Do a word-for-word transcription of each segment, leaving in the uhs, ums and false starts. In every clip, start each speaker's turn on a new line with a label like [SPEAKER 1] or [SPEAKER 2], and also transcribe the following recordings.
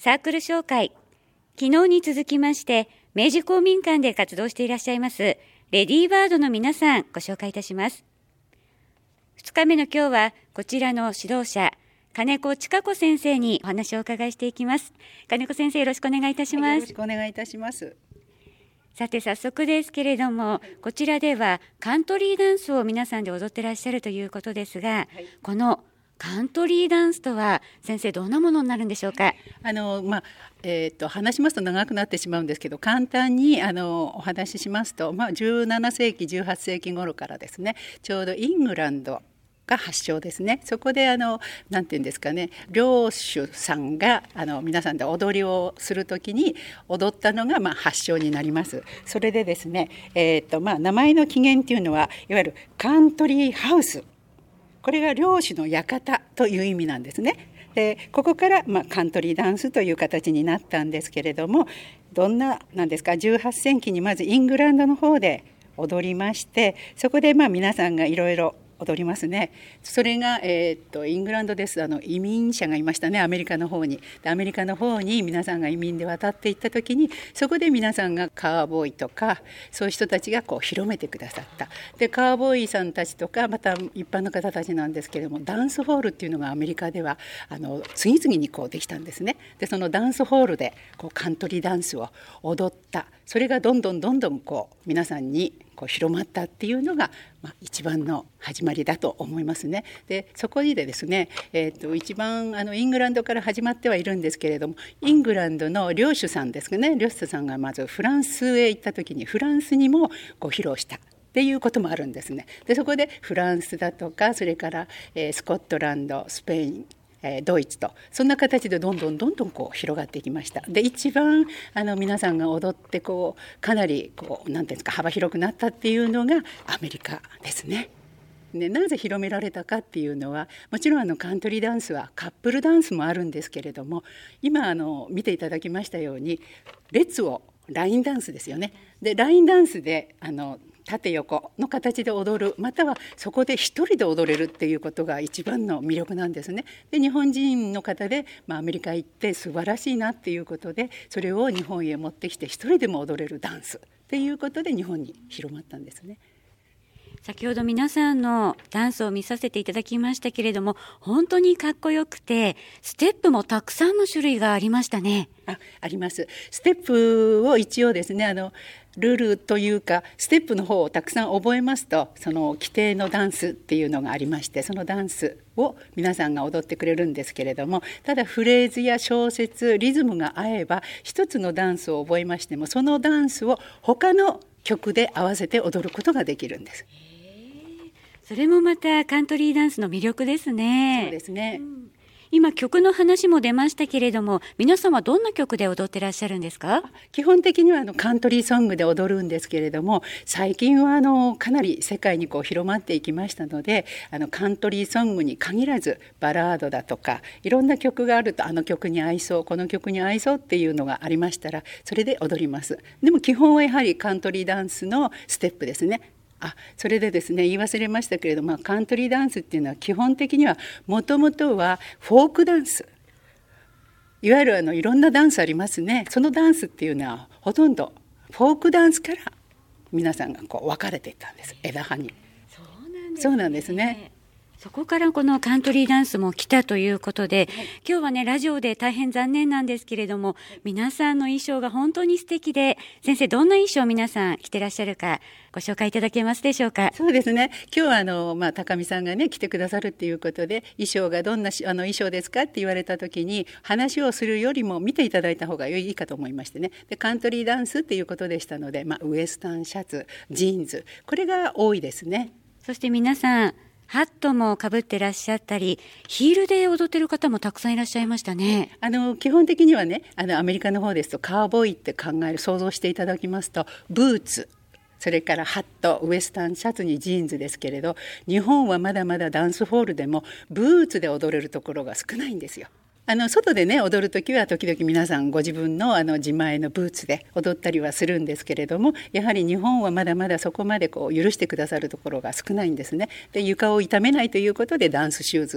[SPEAKER 1] サークル紹介。昨日に続きまして明治公民館で活動していらっしゃいますレディーバードの皆さんご紹介いたします。ふつかめの今日はこちらの指導者金子千佳子先生にお話をお伺いしていきます。金子先生、よろしくお願いいたします。
[SPEAKER 2] よろしくお願いいたします。
[SPEAKER 1] さて早速ですけれども、こちらではカントリーダンスを皆さんで踊ってらっしゃるということですが、はい、このカントリーダンスとは先生どんなものになるんでしょうか。
[SPEAKER 2] あの、まあえー、と話しますと長くなってしまうんですけど、簡単にあのお話ししますと、まあ、じゅうななせいきじゅうはっせいき頃からですね、ちょうどイングランドが発祥ですね。そこであのなんていうんですかね、領主さんがあの皆さんで踊りをするときに踊ったのがまあ発祥になります。それでですね、えーとまあ、名前の起源っていうのはいわゆるカントリーハウス、これが領主の館という意味なんですね。でここから、まあ、カントリーダンスという形になったんですけれども、どんななんですか、じゅうはっせいきにまずイングランドの方で踊りまして、そこでまあ皆さんがいろいろ踊りますね。それが、えー、っとイングランドです。あの移民者がいましたね、アメリカの方に。でアメリカの方に皆さんが移民で渡っていった時に、そこで皆さんがカーボーイとかそういう人たちがこう広めてくださった。でカーボーイさんたちとかまた一般の方たちなんですけれども、ダンスホールっていうのがアメリカではあの次々にこうできたんですね。でそのダンスホールでこうカントリーダンスを踊った、それがどんどんどんどんこう皆さんにこう広まったっていうのが、まあ、一番の始まりだと思いますね。でそこでですね、えー、と一番あのイングランドから始まってはいるんですけれども、イングランドの領主さんですね、領主さんがまずフランスへ行った時にフランスにもこう披露したっていうこともあるんですね。でそこでフランスだとか、それから、えー、スコットランド、スペイン、ドイツと、そんな形でどんどんどんどんこう広がっていきました。で一番あの皆さんが踊ってこうかなりこうなんていうんですか、幅広くなったっていうのがアメリカですね。でなぜ広められたかっていうのは、もちろんあのカントリーダンスはカップルダンスもあるんですけれども、今あの見ていただきましたように列をラインダンスですよね。でラインダンスであの縦横の形で踊る、またはそこで一人で踊れるっていうことが一番の魅力なんですね。で日本人の方で、まあ、アメリカ行って素晴らしいなっていうことで、それを日本へ持ってきて一人でも踊れるダンスっていうことで日本に広まったんですね。
[SPEAKER 1] 先ほど皆さんのダンスを見させていただきましたけれども、本当にかっこよくてステップもたくさんの種類がありましたね。
[SPEAKER 2] あ、あります。ステップを一応ですね、あのルールというかステップの方をたくさん覚えますと、その規定のダンスっていうのがありまして、そのダンスを皆さんが踊ってくれるんですけれども、ただフレーズや小節、リズムが合えば一つのダンスを覚えましても、そのダンスを他の曲で合わせて踊ることができるんです。
[SPEAKER 1] それもまたカントリーダンスの魅力ですね。
[SPEAKER 2] そうですね、うん、
[SPEAKER 1] 今曲の話も出ましたけれども、皆さんはどんな曲で踊ってらっしゃるんですか。
[SPEAKER 2] 基本的にはあのカントリーソングで踊るんですけれども、最近はあのかなり世界にこう広まっていきましたので、あのカントリーソングに限らずバラードだとかいろんな曲があると、あの曲に合いそう、この曲に合いそうっていうのがありましたら、それで踊ります。でも基本はやはりカントリーダンスのステップですね。あ、それでですね、言い忘れましたけれども、カントリーダンスっていうのは基本的にはもともとはフォークダンス、いわゆるあのいろんなダンスありますね。そのダンスっていうのはほとんどフォークダンスから皆さんがこう分かれていったんです、枝葉に。
[SPEAKER 1] そうなんですね。
[SPEAKER 2] そうなんですね。
[SPEAKER 1] そこからこのカントリーダンスも来たということで、はい、今日はねラジオで大変残念なんですけれども、皆さんの衣装が本当に素敵で、先生どんな衣装皆さん着てらっしゃるかご紹介いただけますでしょうか。
[SPEAKER 2] そうですね、今日はあの、まあ、高見さんがね来てくださるっていうことで、衣装がどんなあの衣装ですかって言われた時に、話をするよりも見ていただいた方がいいかと思いましてね。でカントリーダンスっていうことでしたので、まあ、ウエスタンシャツ、ジーンズ、これが多いですね。
[SPEAKER 1] そして皆さんハットもかぶってらっしゃったり、ヒールで踊ってる方もたくさんいらっしゃいましたね。
[SPEAKER 2] あの基本的にはね、あのアメリカの方ですとカーボーイって考える想像していただきますと、ブーツ、それからハット、ウエスタンシャツにジーンズですけれど、日本はまだまだダンスホールでもブーツで踊れるところが少ないんですよ。あの外でね踊るときは時々皆さんご自分のあの自前のブーツで踊ったりはするんですけれども、やはり日本はまだまだそこまでこう許してくださるところが少ないんですね。で床を痛めないということでダンスシューズ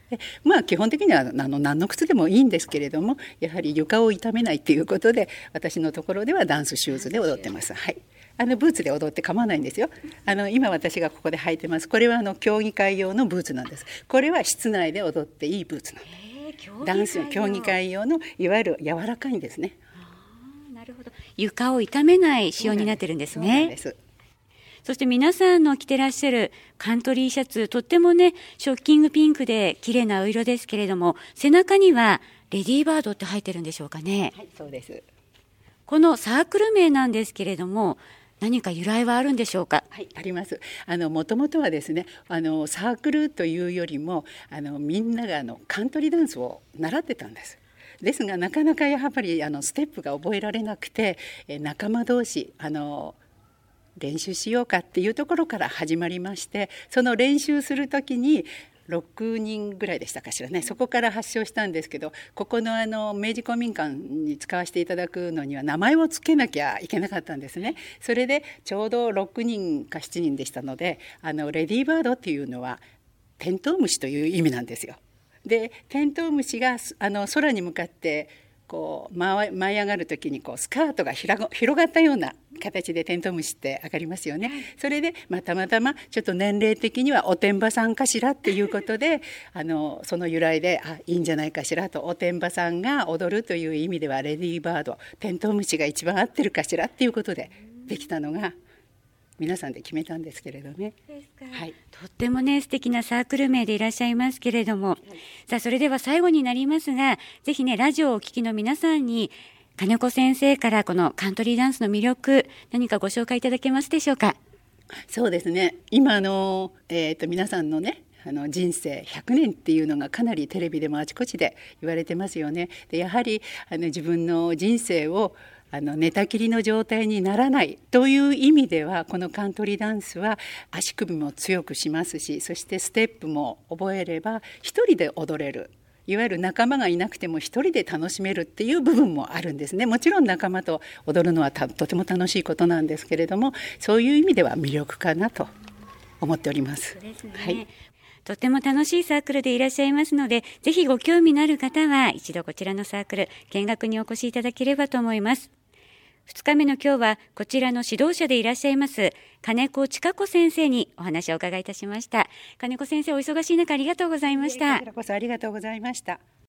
[SPEAKER 2] でまあ、基本的にはあの何の靴でもいいんですけれども、やはり床を痛めないということで、私のところではダンスシューズで踊ってます。はい、あのブーツで踊って構わないんですよ。あの今私がここで履いてます、これはあの競技会用のブーツなんです。これは室内で踊っていいブーツなんです。ダンス競技会用のいわゆる柔らかいんですね。
[SPEAKER 1] あ、なるほど。床を痛めない仕様になってるんですね。そうなんです。そして皆さんの着てらっしゃるカントリーシャツ、とってもねショッキングピンクで綺麗なお色ですけれども、背中にはレディーバードって入ってるんでしょうかね。
[SPEAKER 2] はい、そうです。
[SPEAKER 1] このサークル名なんですけれども、何か由来はあるんでしょうか。
[SPEAKER 2] はい、あります。あのもともとはですね、あのサークルというよりもあのみんながあのカントリーダンスを習ってたんです。ですがなかなかやっぱりあのステップが覚えられなくて、え仲間同士あの練習しようかっていうところから始まりまして、その練習する時にろくにんぐらいでしたかしらね、そこから発症したんですけど、ここのあの明治公民館に使わせていただくのには名前をつけなきゃいけなかったんですね。それでちょうどろくにんかしちにんでしたので、あのレディーバードっていうのはテントウムシという意味なんですよ。でテントウムシがあの空に向かってこう舞い上がる時にこうスカートが広がったような形でテントウムシって上がりますよね。それで、まあ、たまたまちょっと年齢的にはおてんばさんかしらっていうことであのその由来であいいんじゃないかしらと、おてんばさんが踊るという意味ではレディーバード、テントウムシが一番合ってるかしらっていうことでできたのが皆さんで決めたんですけれどね。
[SPEAKER 1] はい、とってもね素敵なサークル名でいらっしゃいますけれども、はい、さあそれでは最後になりますが、ぜひねラジオをお聞きの皆さんに金子先生からこのカントリーダンスの魅力、何かご紹介いただけますでしょうか。
[SPEAKER 2] そうですね、今の、えー、と皆さんのねあの人生ひゃくねんっていうのがかなりテレビでもあちこちで言われてますよね。でやはりあの自分の人生をあの寝たきりの状態にならないという意味では、このカントリーダンスは足首も強くしますし、そしてステップも覚えれば一人で踊れる、いわゆる仲間がいなくても一人で楽しめるっていう部分もあるんですね。もちろん仲間と踊るのはたとても楽しいことなんですけれども、そういう意味では魅力かなと思っております。
[SPEAKER 1] そうですね。はい、とても楽しいサークルでいらっしゃいますので、ぜひご興味のある方は一度こちらのサークル見学にお越しいただければと思います。ふつかめの今日はこちらの指導者でいらっしゃいます金子千佳子先生にお話を伺いいたしました。金子先生、お忙しい中ありがとうございました。
[SPEAKER 2] こちらこそありがとうございました。